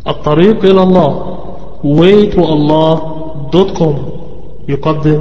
الطريق إلى الله waytoallah.com يقدم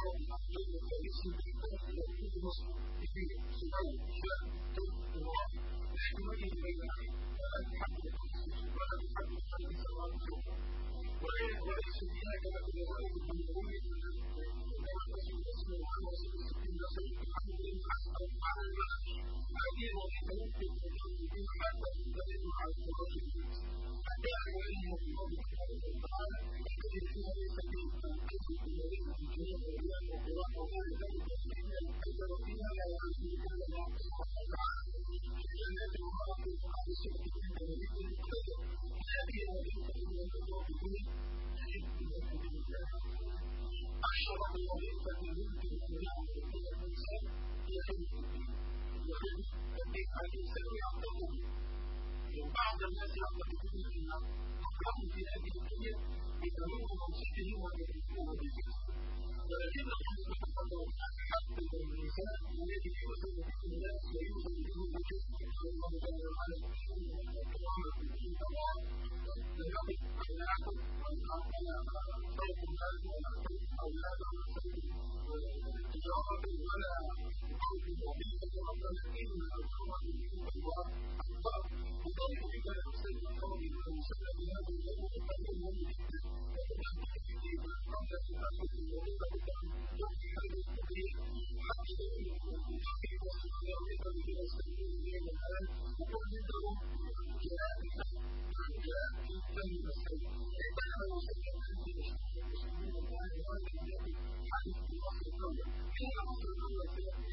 بعض الناس يعتقدون ان اقرأوا في هذه الدنيا بتمام منصبهم وبالحكم وبالفكر، ولكن الله سبحانه وتعالى حتى الانسان الذي يوصل به الناس ويوصل به الوجود الله جل وعلا كرامة عند الله لم يقل ان نعبد وان اعطينا صوت المال ولا صوت الاولاد ولا صوت التجاره ولا صوت الوظيفه ولكن الكرامة عند الله اكبر. وضرب بما يحسن القوم والمسلم بهذا الامر فهم جدا وتبعد فيما قبل تاخذ الوظيفه وفي هذا التدريب حتى في وصف الوظيفه بمسلمين اليوم الان وكل منهم جاء جاء في ثاني مسلم بينما مسلم في المسلمين الان وهذا الذي حدث في العصر الاول في العصر الاول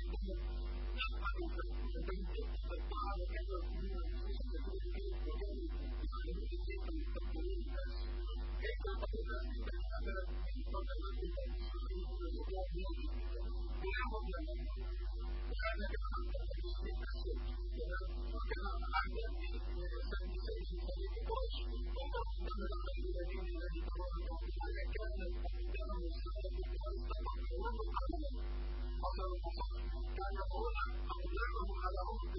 الطعام كذا كان يقول أقدامه على عمق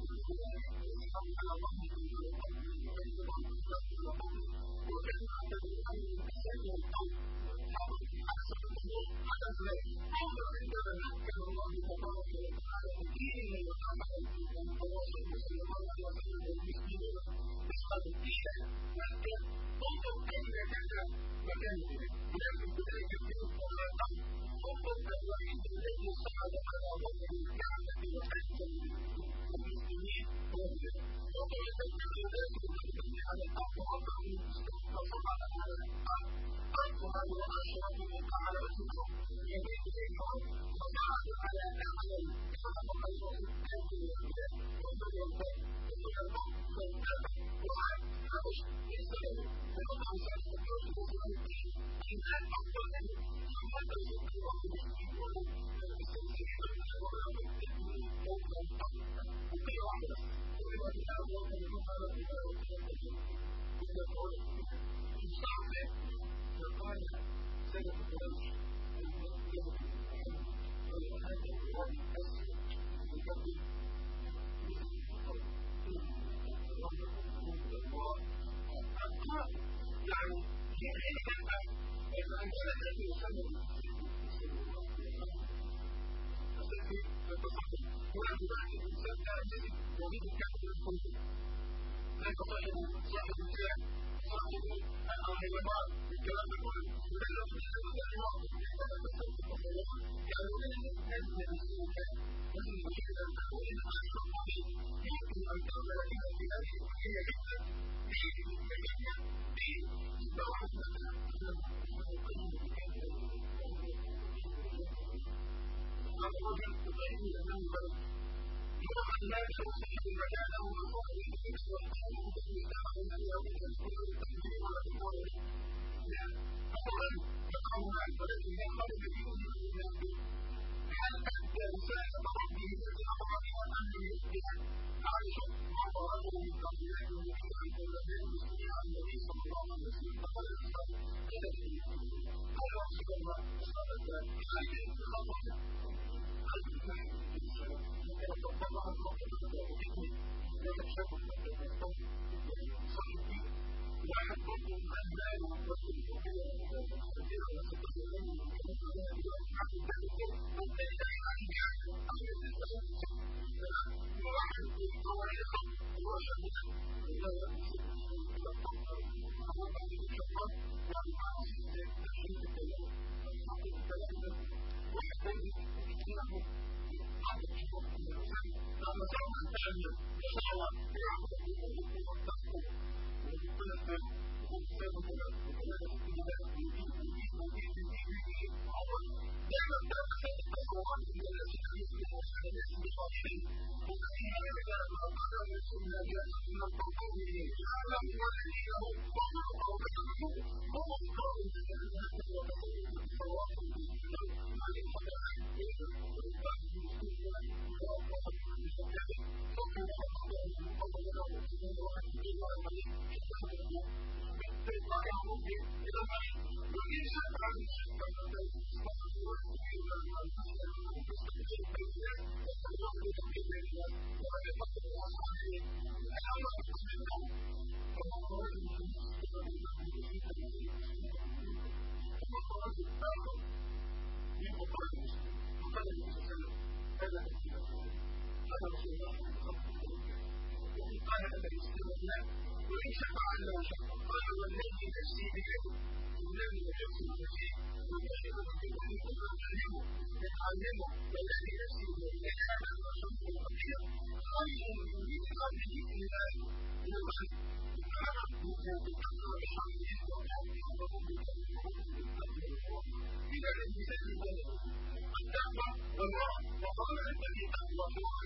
وكان يعتبر أن الإنسان والقوم حاول أكثر الأمور على ذلك عندما كان الله تبارك وتعالى دينا وعملا والتواصل صلى الله عليه وسلم والمسلمين بصدد الدين لكن انظر أين كان مكانه ولكن بذلك في الصلاة انظر الوحيد الذي صعد على ظهر الكعبة وحج المسلمين وطلب الجلالات والمسلمين على الأرض وقعوا فصعد على الأرض أرضها وأشرفهم على الفكر يمين إليهم وصعد على أعلم فقالوا أنتم الأبناء ومن ينبغي ومن الأرض والأب وعن عرش السلام وقطع سعد الرجل والمسلمين إن أفضل ثم تزق الأرض والمسلمين وتعلم يشاور يعبد ويتقوا ويتنفر ويتنفر دائما تأخذ التصورات من التي يمكن أن يسبق شيء والذين يعلم أن يكون جاء من التطور يعلم والذين هم ضمنوا بينهم هم القوم الذين يتطورون بالتواصل مع قال هذا الاستثناء وإن شفع له شفع قال والذي نفسي بيده والذي نفسي بيده والذي يعلمه والذي نفسي بيده هذا الرسول الخبير خير من قبله إلى الوحي فأنا متكبر بحمده إلى المثال التقوى والورع وقال الذي تقوى الله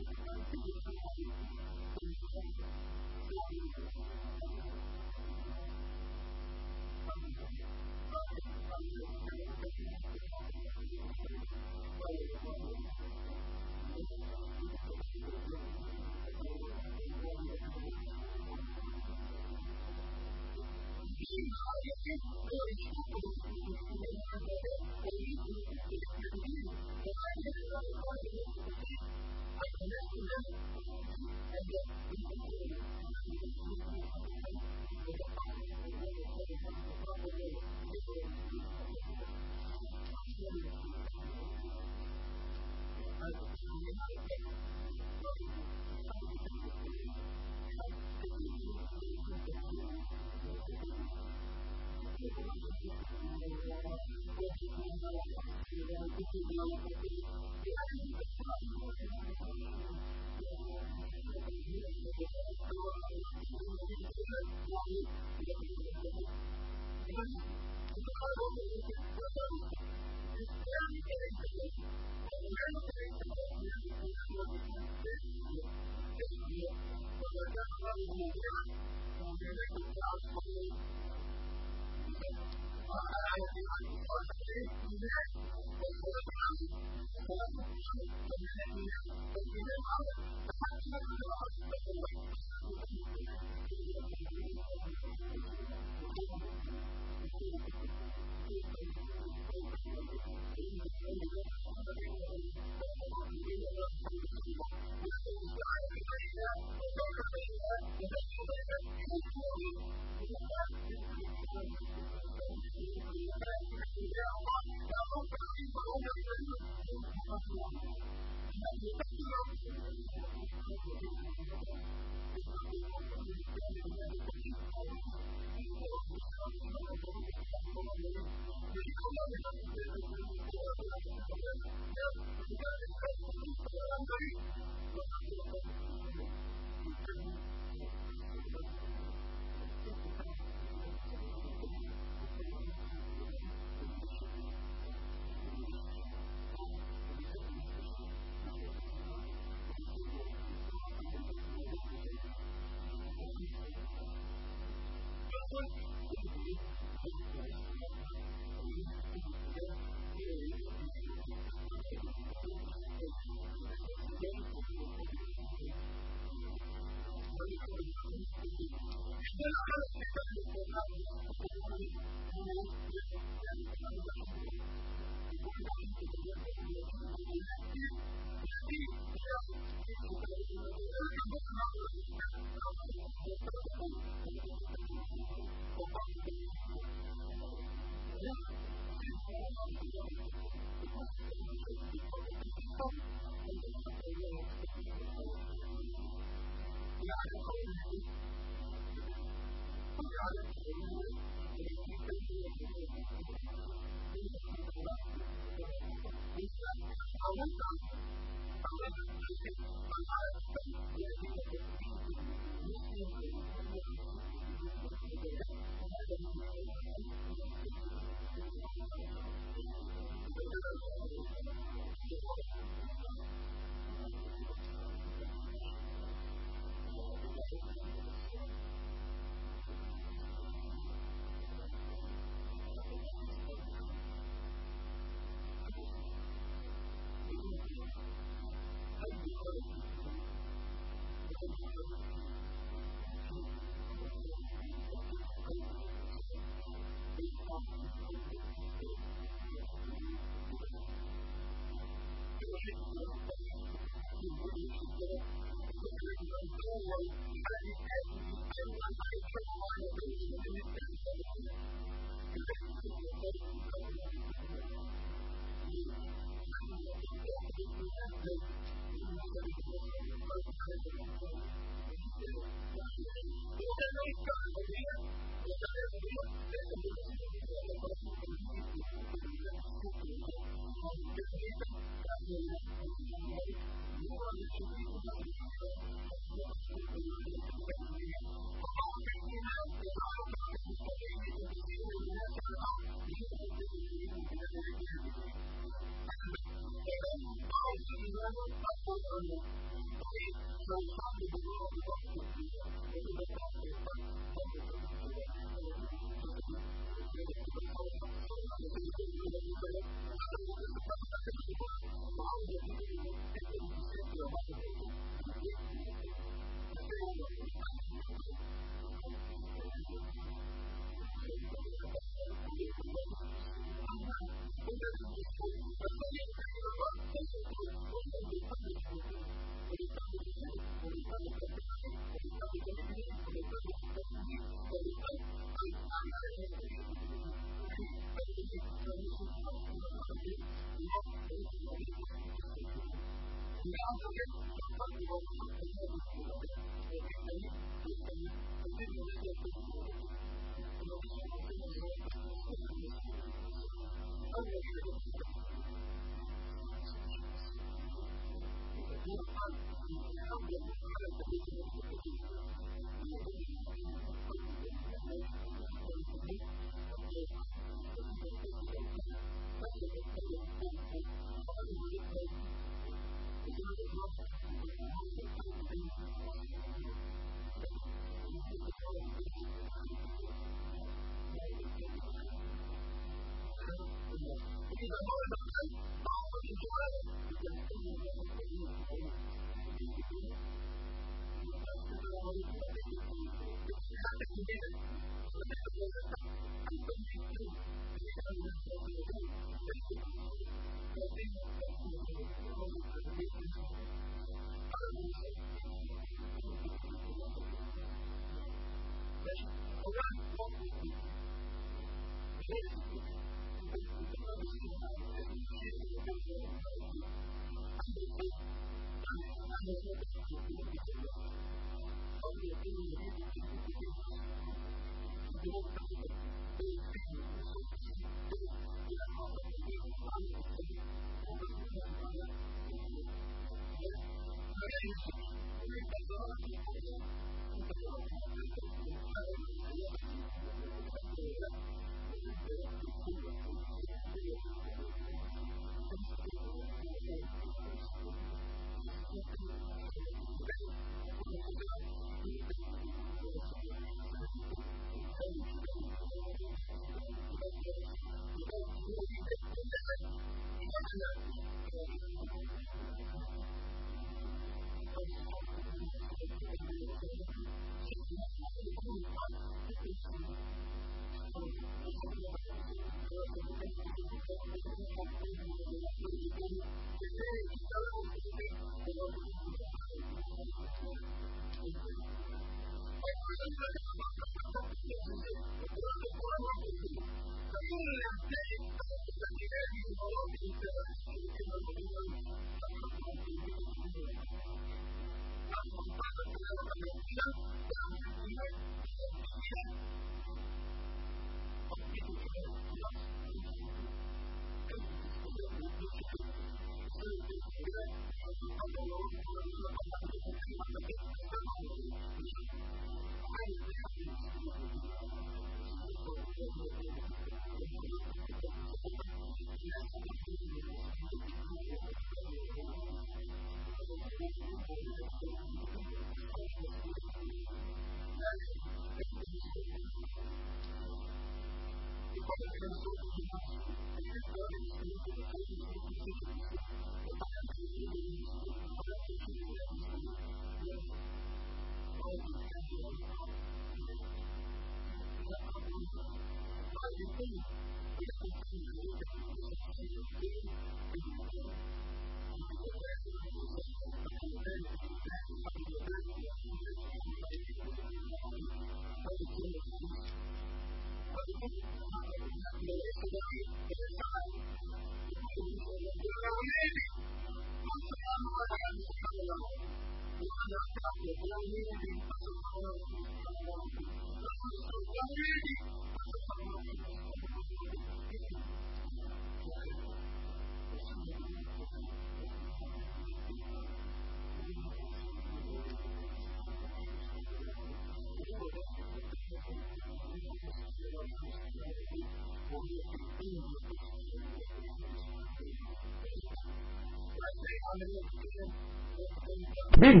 بنج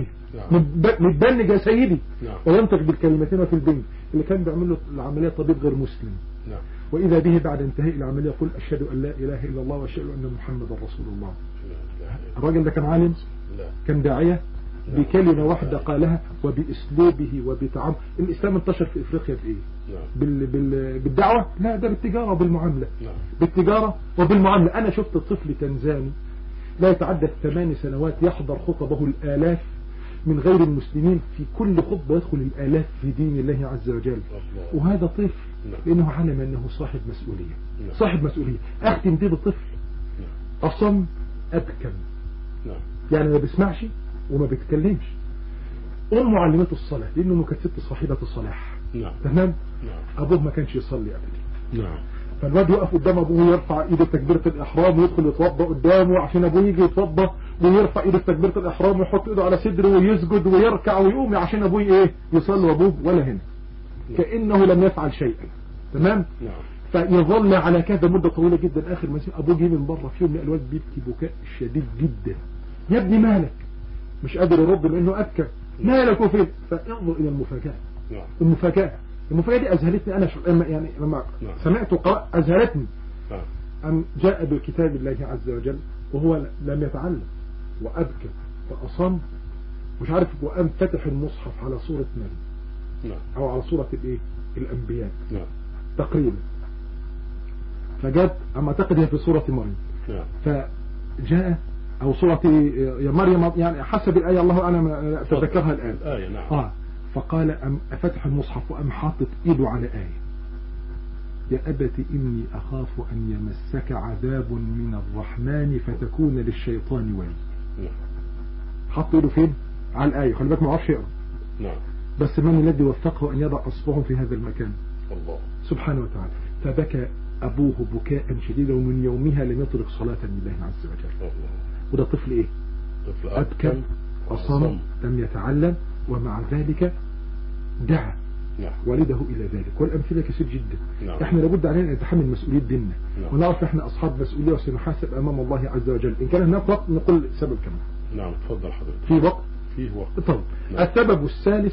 متبنج يا سيدي وينطق بالكلمتين في البنج اللي كان بيعمل له العملية طبيب غير مسلم. وإذا به بعد انتهاء العملية يقول أشهد أن لا إله إلا الله وأشهد أن محمد رسول الله. الراجل ده كان عالم، كان داعية بكلمة واحدة قالها وبأسلوبه وبتعامل. الإسلام انتشر في إفريقيا بإيه؟ بالدعوة؟ لا، ده بالتجارة وبالمعاملة. بالتجارة وبالمعاملة. أنا شفت طفل تنزاني لا يتعدى 8 سنوات يحضر خطبه الآلاف من غير المسلمين، في كل خطبة يدخل الآلاف في دين الله عز وجل. وهذا طفل لأنه علم أنه صاحب مسؤولية. صاحب مسؤولية. أختم دي بطفل أصم أبكم، يعني ما بيسمعش وما بيتكلمش. معلمته الصلاة لأنه كانت ست صاحبة الصلاح. تمام. أبوه ما كانش يصلي أبدا. فالواد يقف قدام أبوه يرفع إيده تكبيرة الإحرام ويدخل يتوضأ قدامه عشان أبوه يجي يتوضأ، ويرفع إيده تكبيرة الإحرام ويحط إيده على صدره ويسجد ويركع ويقوم عشان أبوه إيه يصلي، وأبوه ولا هنا كأنه لم يفعل شيئا. تمام. فيظل على كذا مدة طويلة جدا. آخر ما أبوه جه من بره في يوم لقى الواد بيبكي بكاء شديد جدا. يا ابني مالك؟ مش قادر يرد لأنه أبكى. مالك وفين؟ فانظر إلى المفاجأة. المفاجأة دي أذهلتني أنا يعني لما سمعت وقرأت أذهلتني. أم جاء بكتاب الله عز وجل وهو لم يتعلم وأبكى فأصم مش عارف، وقام فتح المصحف على سورة مريم أو على سورة الإيه الأنبياء تقريبا، فجاءت أما أعتقد هي في سورة مريم. فجاء أو سورة يا مريم يعني حسب الآية الله أعلم أتذكرها الآن. فقال أم فتح المصحف وأم حاطط إيده على آية يا أبت إني أخاف أن يمسك عذاب من الرحمن فتكون للشيطان ولي. حط إيده فين؟ على الآية. خلي بالك ما عرفش يقرأ. بس من الذي وفقه أن يضع أصبعه في هذا المكان؟ الله سبحانه وتعالى. فبكى أبوه بكاء شديدا ومن يومها لم يطلق صلاة لله عز وجل. وده طفل إيه؟ طفل أبكى أصم لم يتعلم ومع ذلك دعا والده إلى ذلك. والأمثلة كثير جدا. احنا لابد علينا أن نتحمل مسؤولية ديننا ونعرف احنا أصحاب مسؤولية وسنحاسب أمام الله عز وجل. إن كان هناك وقت نقول سبب كمان. تفضل حضرتك. في وقت؟ فيه وقت. طيب. السبب الثالث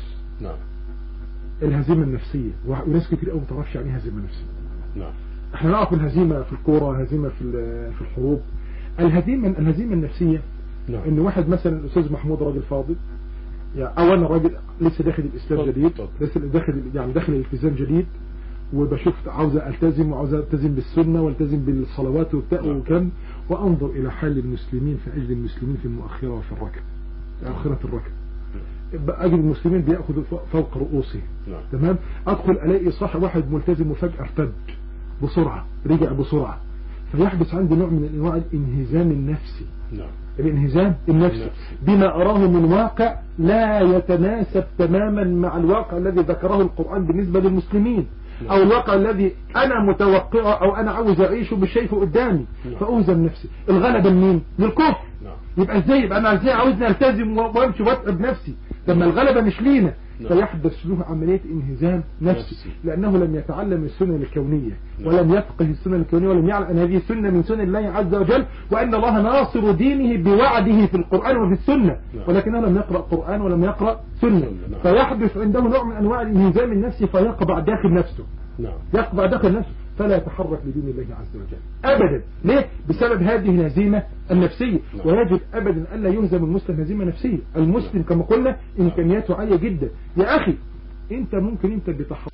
الهزيمة النفسية. وناس كتير قوي ما تعرفش يعني هزيمة نفسية. احنا نعرف الهزيمة في الكورة، هزيمة في الحروب. الهزيمة النفسية ان واحد مثلا الأستاذ محمود راجل فاضل يعني اولا راجل لسه داخل الاسلام جديد، لسه داخل الالتزام جديد، وبشوف عاوز التزم وعاوز التزم بالسنة والتزم بالصلوات وكم وانظر الى حال المسلمين فاجد المسلمين في المؤخرة وفي الركب اخرة الركب. اجد المسلمين بيأخذوا فوق رؤوسهم. تمام. ادخل الاقي صاحب واحد ملتزم وفجأة ارتد بسرعة، رجع بسرعة، فيحدث عندي نوع من انواع الانهزام النفسي. الانهزام النفسي بما أراه من واقع لا يتناسب تماما مع الواقع الذي ذكره القرآن بالنسبة للمسلمين، أو الواقع الذي أنا متوقعه أو أنا عاوز أعيشه بشايفه قدامي، فأهزم نفسي. الغلبة لمين؟ للكفر. يبقى ازاي يبقى أنا ازاي عاوزني ألتزم وامشي واتعب نفسي لما الغلبة مش لينا؟ فيحدث له عملية انهزام نفسي لأنه لم يتعلم السنة الكونية ولم يفقه السنة الكونية ولم يعلم أن هذه سنة من سنن الله عز وجل وأن الله ناصر دينه بوعده في القرآن وفي السنة، ولكنه لم يقرأ قرآن ولم يقرأ سنة. فيحدث عنده نوع من أنواع الانهزام النفسي فيقبع داخل نفسه. يقبع داخل نفسه فلا يتحرك لدين الله عز وجل أبدا. ليه؟ بسبب هذه الهزيمة النفسية. ويجب أبدا ألا يهزم المسلم هزيمة نفسية. المسلم كما قلنا إمكانياته عالية جدا. يا أخي أنت ممكن أنت بتحرك